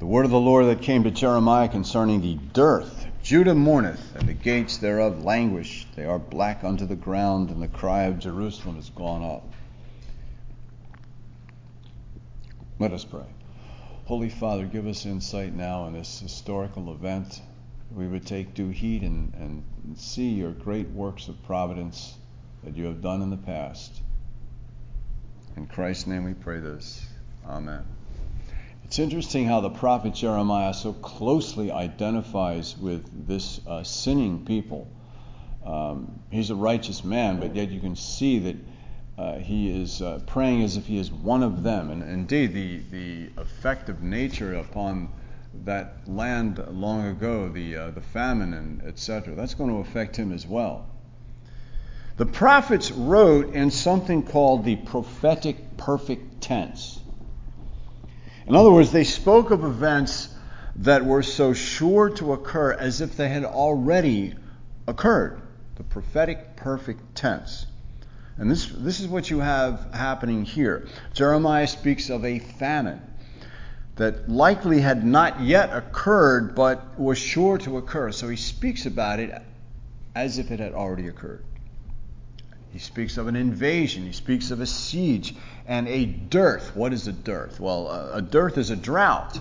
The word of the Lord that came to Jeremiah concerning the dearth. Judah mourneth, and the gates thereof languish. They are black unto the ground, and the cry of Jerusalem is gone up. Let us pray. Holy Father, give us insight now in this historical event. We would take due heed and see your great works of providence that you have done in the past. In Christ's name we pray this. Amen. It's interesting how the prophet Jeremiah so closely identifies with this sinning people. He's a righteous man, but yet you can see that he is praying as if he is one of them. And indeed, the effect of nature upon that land long ago, the famine and etc., that's going to affect him as well. The prophets wrote in something called the prophetic perfect tense. In other words, they spoke of events that were so sure to occur as if they had already occurred. The prophetic perfect tense. And this is what you have happening here. Jeremiah speaks of a famine that likely had not yet occurred, but was sure to occur. So he speaks about it as if it had already occurred. He speaks of an invasion. He speaks of a siege and a dearth. What is a dearth? Well, a dearth is a drought.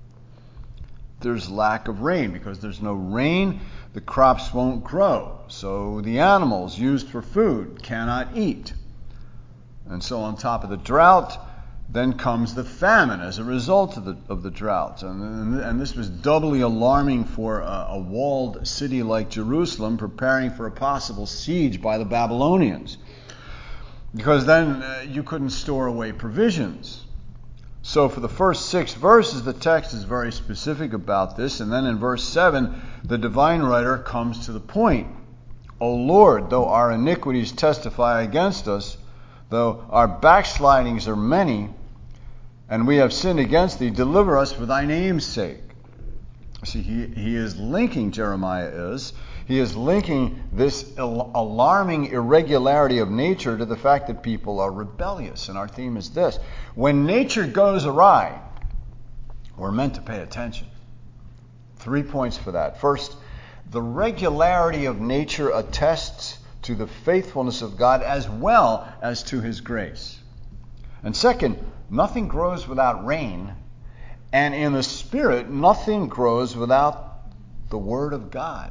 There's lack of rain. Because there's no rain, the crops won't grow. So the animals used for food cannot eat. And so on top of the drought, then comes the famine as a result of the drought. And this was doubly alarming for a walled city like Jerusalem, preparing for a possible siege by the Babylonians. Because then you couldn't store away provisions. So for the first 6 verses, the text is very specific about this. And then in verse 7, the divine writer comes to the point. O Lord, though our iniquities testify against us, though our backslidings are many, and we have sinned against thee, deliver us for thy name's sake. See, he is linking, Jeremiah is, he is linking this alarming irregularity of nature to the fact that people are rebellious. And our theme is this. When nature goes awry, we're meant to pay attention. 3 points for that. First, the regularity of nature attests to the faithfulness of God as well as to his grace. And second, nothing grows without rain, and in the Spirit, nothing grows without the Word of God.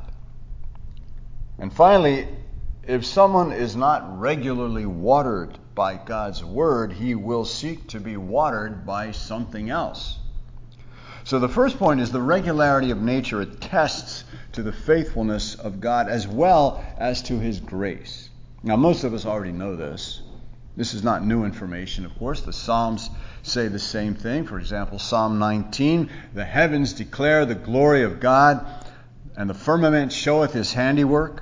And finally, if someone is not regularly watered by God's Word, he will seek to be watered by something else. So the first point is the regularity of nature attests to the faithfulness of God as well as to his grace. Now, most of us already know this. This is not new information, of course. The Psalms say the same thing. For example, Psalm 19, the heavens declare the glory of God, and the firmament showeth his handiwork.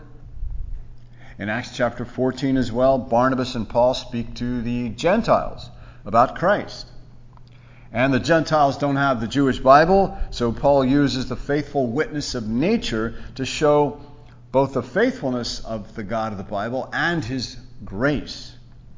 In Acts chapter 14 as well, Barnabas and Paul speak to the Gentiles about Christ. And the Gentiles don't have the Jewish Bible, so Paul uses the faithful witness of nature to show both the faithfulness of the God of the Bible and his grace.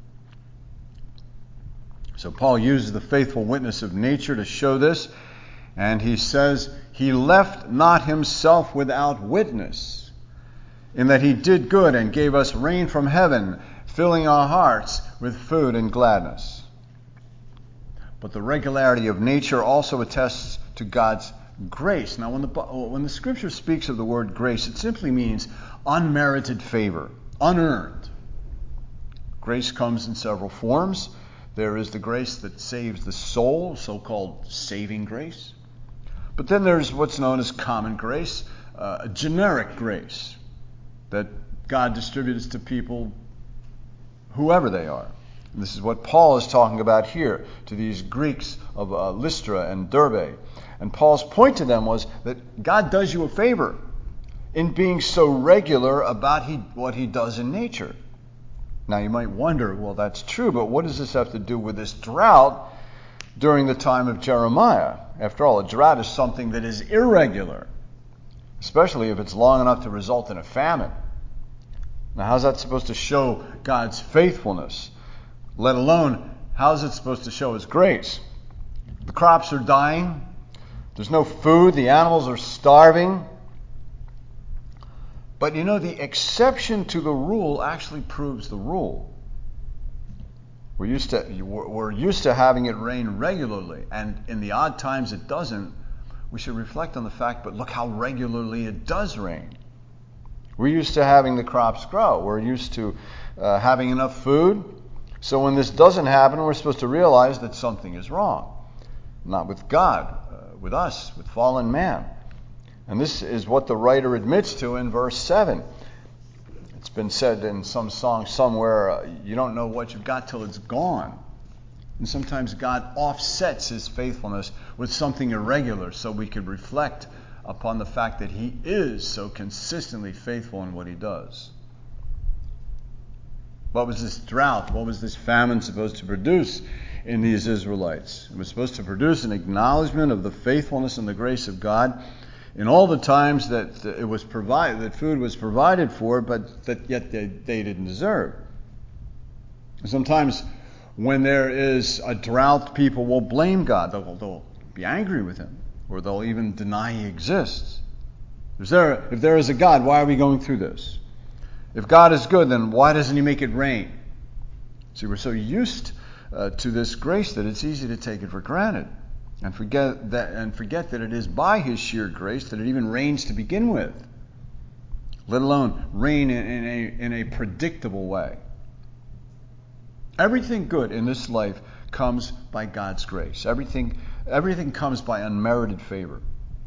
So Paul uses the faithful witness of nature to show this, and he says, he left not himself without witness, in that he did good and gave us rain from heaven, filling our hearts with food and gladness. But the regularity of nature also attests to God's grace. Now, when the Scripture speaks of the word grace, it simply means unmerited favor, unearned. Grace comes in several forms. There is the grace that saves the soul, so-called saving grace. But then there's what's known as common grace, a generic grace that God distributes to people, whoever they are. And this is what Paul is talking about here to these Greeks of Lystra and Derbe. And Paul's point to them was that God does you a favor in being so regular about what he does in nature. Now you might wonder, well, that's true, but what does this have to do with this drought during the time of Jeremiah? After all, a drought is something that is irregular, especially if it's long enough to result in a famine. Now, how's that supposed to show God's faithfulness? Let alone, how's it supposed to show his grace? The crops are dying. There's no food. The animals are starving. But the exception to the rule actually proves the rule. We're used to having it rain regularly, and in the odd times it doesn't. We should reflect on the fact, but look how regularly it does rain. We're used to having the crops grow. We're used to having enough food. So when this doesn't happen, we're supposed to realize that something is wrong. Not with God, with us, with fallen man. And this is what the writer admits to in verse 7. It's been said in some song somewhere, you don't know what you've got till it's gone. And sometimes God offsets his faithfulness with something irregular so we could reflect upon the fact that he is so consistently faithful in what he does. What was this drought? What was this famine supposed to produce in these Israelites? It was supposed to produce an acknowledgement of the faithfulness and the grace of God in all the times that it was provided, that food was provided for, but that yet they didn't deserve. Sometimes when there is a drought, people will blame God. They'll be angry with him, or they'll even deny he exists. If there is a God, why are we going through this? If God is good, then why doesn't he make it rain? See, we're so used to this grace that it's easy to take it for granted and forget that it is by his sheer grace that it even rains to begin with, let alone rain in a predictable way. Everything good in this life comes by God's grace. Everything comes by unmerited favor.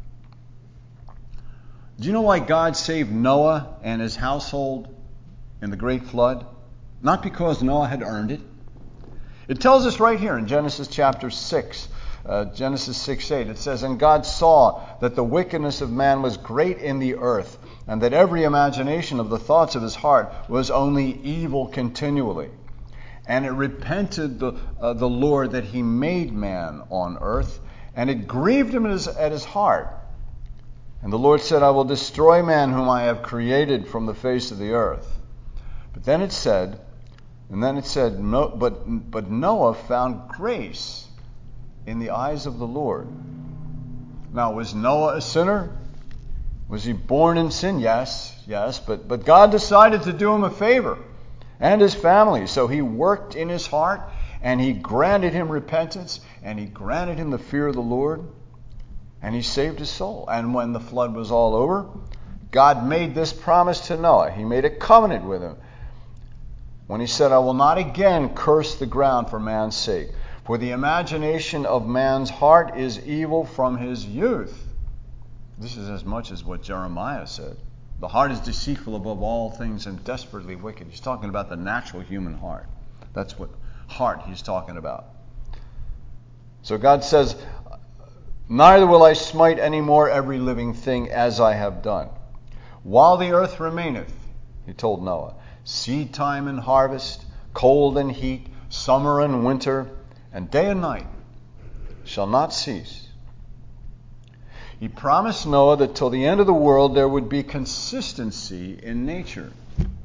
Do you know why God saved Noah and his household in the great flood? Not because Noah had earned it. It tells us right here in Genesis chapter 6, Genesis 6:8, it says, "And God saw that the wickedness of man was great in the earth, and that every imagination of the thoughts of his heart was only evil continually. And it repented the Lord that he made man on earth, and it grieved him at his heart. And the Lord said, I will destroy man whom I have created from the face of the earth." But then it said, no, but Noah found grace in the eyes of the Lord. Now, was Noah a sinner? Was he born in sin? Yes, but God decided to do him a favor and his family. So he worked in his heart, and he granted him repentance, and he granted him the fear of the Lord, and he saved his soul. And when the flood was all over, God made this promise to Noah. He made a covenant with him when he said, "I will not again curse the ground for man's sake, for the imagination of man's heart is evil from his youth." This is as much as what Jeremiah said. The heart is deceitful above all things and desperately wicked. He's talking about the natural human heart. That's what heart he's talking about. So God says, "Neither will I smite any more every living thing as I have done. While the earth remaineth," he told Noah, "seed time and harvest, cold and heat, summer and winter, and day and night shall not cease." He promised Noah that till the end of the world there would be consistency in nature.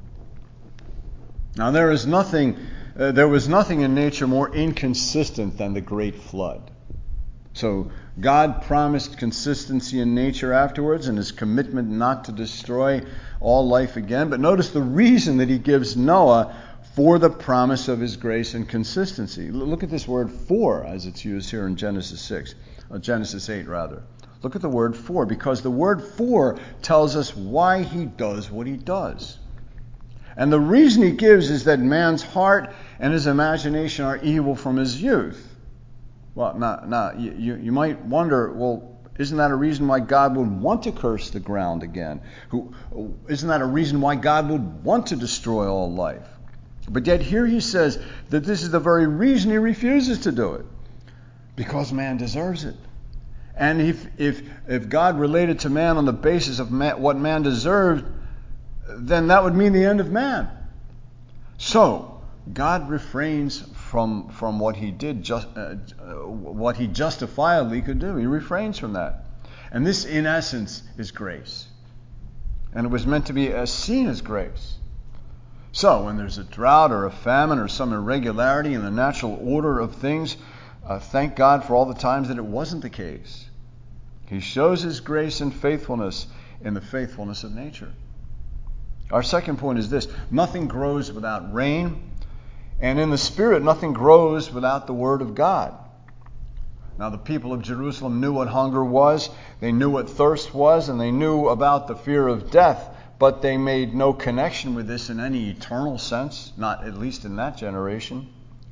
Now there was nothing in nature more inconsistent than the great flood. So God promised consistency in nature afterwards, and his commitment not to destroy all life again. But notice the reason that he gives Noah for the promise of his grace and consistency. Look at this word "for" as it's used here in Genesis 8 rather. Look at the word "for," because the word "for" tells us why he does what he does. And the reason he gives is that man's heart and his imagination are evil from his youth. Well, now you might wonder, well, isn't that a reason why God would want to curse the ground again? Isn't that a reason why God would want to destroy all life? But yet here he says that this is the very reason he refuses to do it. Because man deserves it. And if God related to man on the basis of what man deserved, then that would mean the end of man. So God refrains from what he did, what he justifiably could do. He refrains from that. And this, in essence, is grace. And it was meant to be seen as grace. So when there's a drought or a famine or some irregularity in the natural order of things, thank God for all the times that it wasn't the case. He shows his grace and faithfulness in the faithfulness of nature. Our second point is this: nothing grows without rain, and in the Spirit, nothing grows without the Word of God. Now, the people of Jerusalem knew what hunger was, they knew what thirst was, and they knew about the fear of death, but they made no connection with this in any eternal sense, not at least in that generation.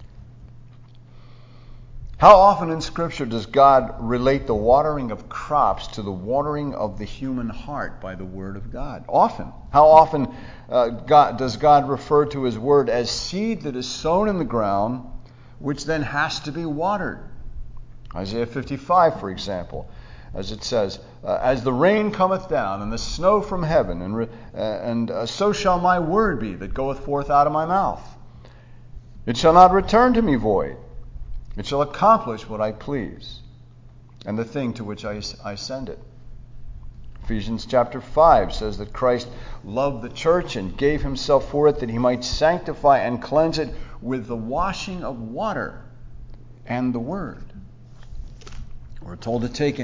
How often in Scripture does God relate the watering of crops to the watering of the human heart by the Word of God? Often. How often does God refer to His Word as seed that is sown in the ground, which then has to be watered? Isaiah 55, for example, as it says, as the rain cometh down and the snow from heaven, and so shall my word be that goeth forth out of my mouth. It shall not return to me void. It shall accomplish what I please, and the thing to which I send it. Ephesians chapter 5 says that Christ loved the church and gave himself for it, that he might sanctify and cleanse it with the washing of water and the word. We are told to take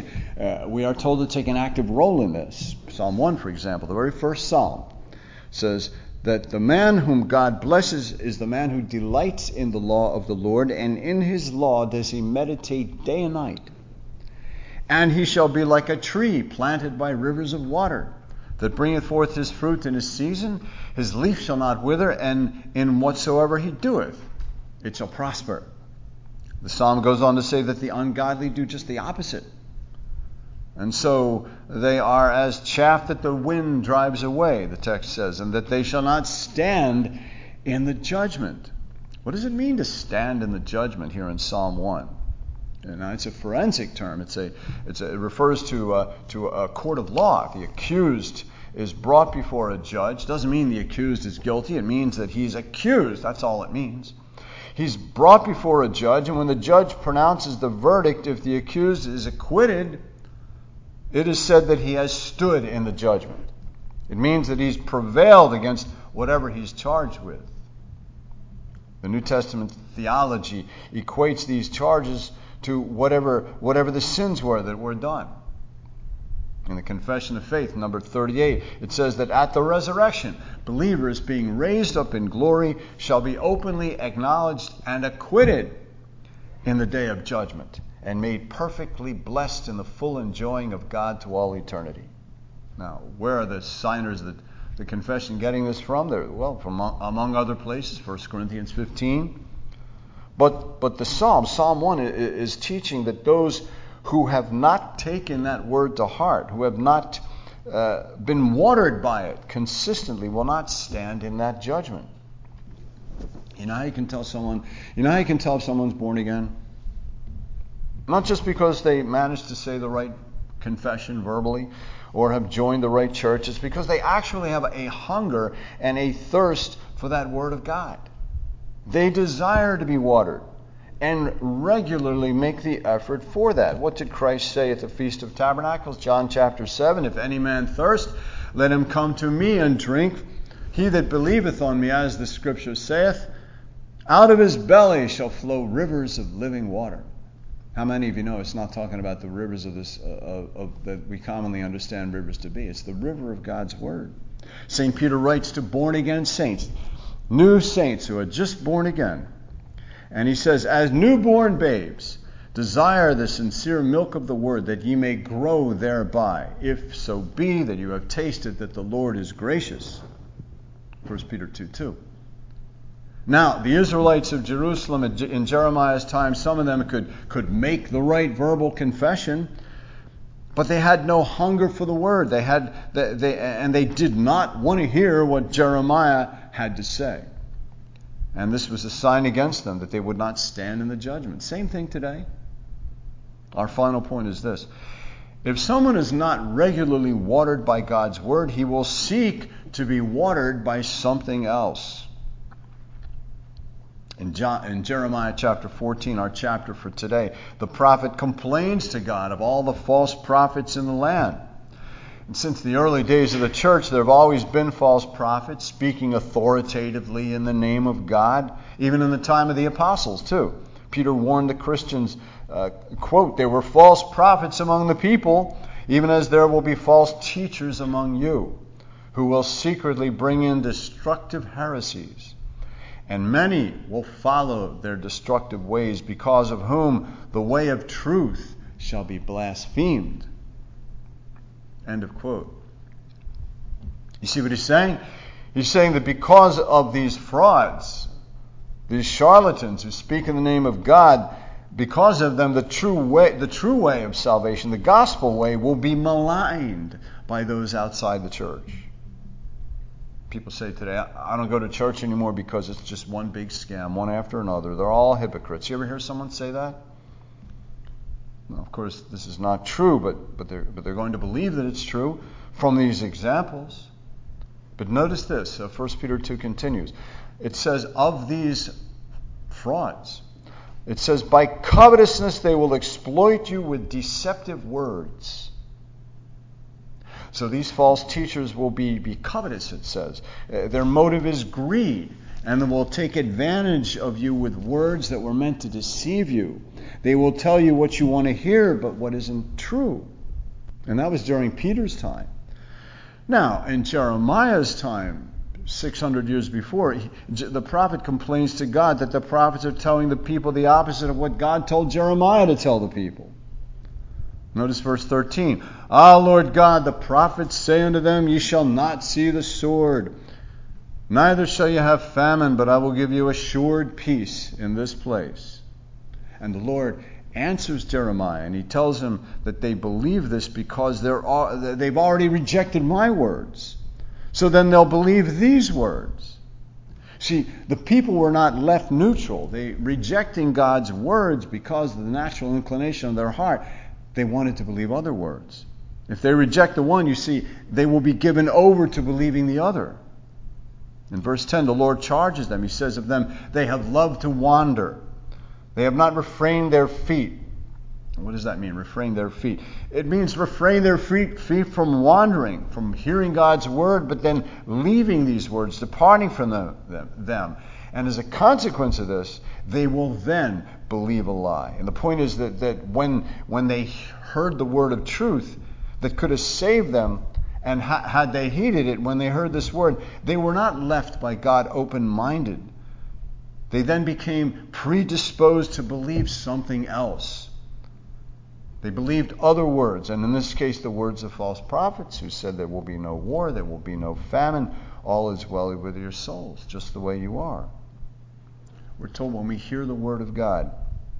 an active role in this. Psalm 1, for example, the very first psalm, says that the man whom God blesses is the man who delights in the law of the Lord, and in his law does he meditate day and night. And he shall be like a tree planted by rivers of water, that bringeth forth his fruit in his season. His leaf shall not wither, and in whatsoever he doeth, it shall prosper. The psalm goes on to say that the ungodly do just the opposite. And so they are as chaff that the wind drives away, the text says, and that they shall not stand in the judgment. What does it mean to stand in the judgment here in Psalm 1? And it's a forensic term. It refers to a court of law. If the accused is brought before a judge, doesn't mean the accused is guilty. It means that he's accused. That's all it means. He's brought before a judge, and when the judge pronounces the verdict, if the accused is acquitted, it is said that he has stood in the judgment. It means that he's prevailed against whatever he's charged with. The New Testament theology equates these charges to whatever the sins were that were done. In the Confession of Faith, number 38, it says that at the resurrection, believers being raised up in glory shall be openly acknowledged and acquitted in the day of judgment, and made perfectly blessed in the full enjoying of God to all eternity. Now, where are the signers of the confession getting this from? From among other places, 1 Corinthians 15. But the Psalm 1 is teaching that those who have not taken that word to heart, who have not been watered by it consistently, will not stand in that judgment. You know how you can tell if someone's born again? Not just because they managed to say the right confession verbally or have joined the right church. It's because they actually have a hunger and a thirst for that Word of God. They desire to be watered and regularly make the effort for that. What did Christ say at the Feast of Tabernacles? John chapter 7, if any man thirst, let him come to me and drink. He that believeth on me, as the Scripture saith, out of his belly shall flow rivers of living water. How many of you know it's not talking about the rivers of this that we commonly understand rivers to be? It's the river of God's Word. St. Peter writes to born-again saints, new saints who are just born again. And he says, as newborn babes, desire the sincere milk of the Word, that ye may grow thereby, if so be that you have tasted that the Lord is gracious. 1 Peter 2:2. Now, the Israelites of Jerusalem in Jeremiah's time, some of them could make the right verbal confession, but they had no hunger for the Word. They did not want to hear what Jeremiah had to say. And this was a sign against them that they would not stand in the judgment. Same thing today. Our final point is this. If someone is not regularly watered by God's Word, he will seek to be watered by something else. In Jeremiah chapter 14, our chapter for today, the prophet complains to God of all the false prophets in the land. And since the early days of the church, there have always been false prophets speaking authoritatively in the name of God, even in the time of the apostles too. Peter warned the Christians, quote, there were false prophets among the people, even as there will be false teachers among you, who will secretly bring in destructive heresies. And many will follow their destructive ways, because of whom the way of truth shall be blasphemed. End of quote. You see what he's saying? He's saying that because of these frauds, these charlatans who speak in the name of God, because of them, the true way of salvation, the gospel way, will be maligned by those outside the church. People say today, I don't go to church anymore because it's just one big scam, one after another. They're all hypocrites. You ever hear someone say that? Now, of course, this is not true, but they're going to believe that it's true from these examples. But notice this, 1 Peter 2 continues. It says, of these frauds, it says, by covetousness they will exploit you with deceptive words. So these false teachers will be covetous, it says. Their motive is greed, and they will take advantage of you with words that were meant to deceive you. They will tell you what you want to hear, but what isn't true. And that was during Peter's time. Now, in Jeremiah's time, 600 years before, the prophet complains to God that the prophets are telling the people the opposite of what God told Jeremiah to tell the people. Notice verse 13. Ah, Lord God, the prophets say unto them, ye shall not see the sword, neither shall you have famine, but I will give you assured peace in this place. And the Lord answers Jeremiah, and he tells him that they believe this because they've already rejected my words. So then they'll believe these words. See, the people were not left neutral. They rejecting God's words because of the natural inclination of their heart. They wanted to believe other words. If they reject the one, you see, they will be given over to believing the other. In verse 10, the Lord charges them. He says of them, they have loved to wander. They have not refrained their feet. What does that mean, refrain their feet? It means refrain their feet from wandering, from hearing God's word, but then leaving these words, departing from them. And as a consequence of this, they will then believe a lie. And the point is that when they heard the word of truth that could have saved them, and had they heeded it when they heard this word, they were not left by God open-minded. They then became predisposed to believe something else. They believed other words, and in this case the words of false prophets who said there will be no war, there will be no famine, all is well with your souls, just the way you are. We're told when we hear the word of God,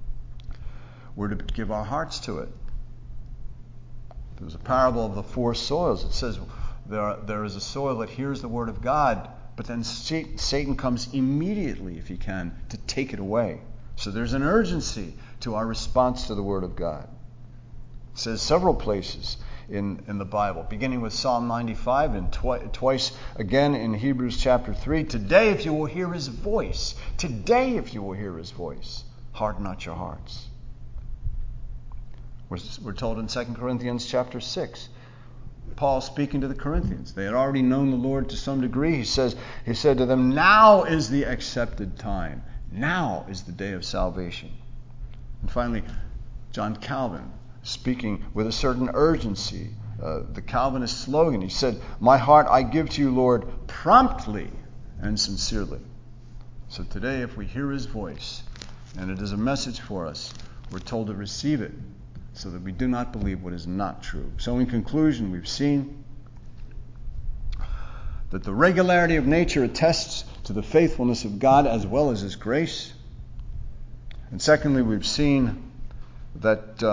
we're to give our hearts to it. There's a parable of the four soils. It says there is a soil that hears the word of God, but then Satan comes immediately, if he can, to take it away. So there's an urgency to our response to the word of God. It says several places in the Bible, beginning with Psalm 95 and twice again in Hebrews chapter 3. Today, if you will hear his voice, harden not your hearts. We're told in 2 Corinthians chapter 6, Paul speaking to the Corinthians. They had already known the Lord to some degree. He said to them, now is the accepted time. Now is the day of salvation. And finally, John Calvin, speaking with a certain urgency, the Calvinist slogan, he said, my heart I give to you, Lord, promptly and sincerely. So today, if we hear his voice, and it is a message for us, we're told to receive it, so that we do not believe what is not true. So in conclusion, we've seen that the regularity of nature attests to the faithfulness of God as well as his grace. And secondly, we've seen that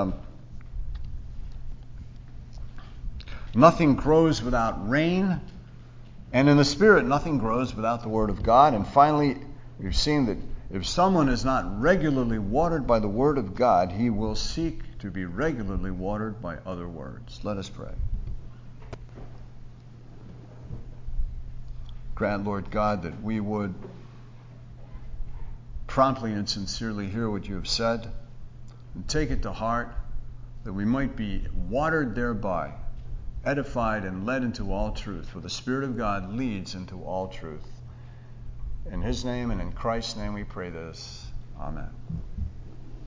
nothing grows without rain, and in the Spirit, nothing grows without the Word of God. And finally, we've seen that if someone is not regularly watered by the Word of God, he will seek to be regularly watered by other words. Let us pray. Grant, Lord God, that we would promptly and sincerely hear what you have said and take it to heart, that we might be watered thereby, edified and led into all truth, for the Spirit of God leads into all truth. In his name and in Christ's name we pray this. Amen.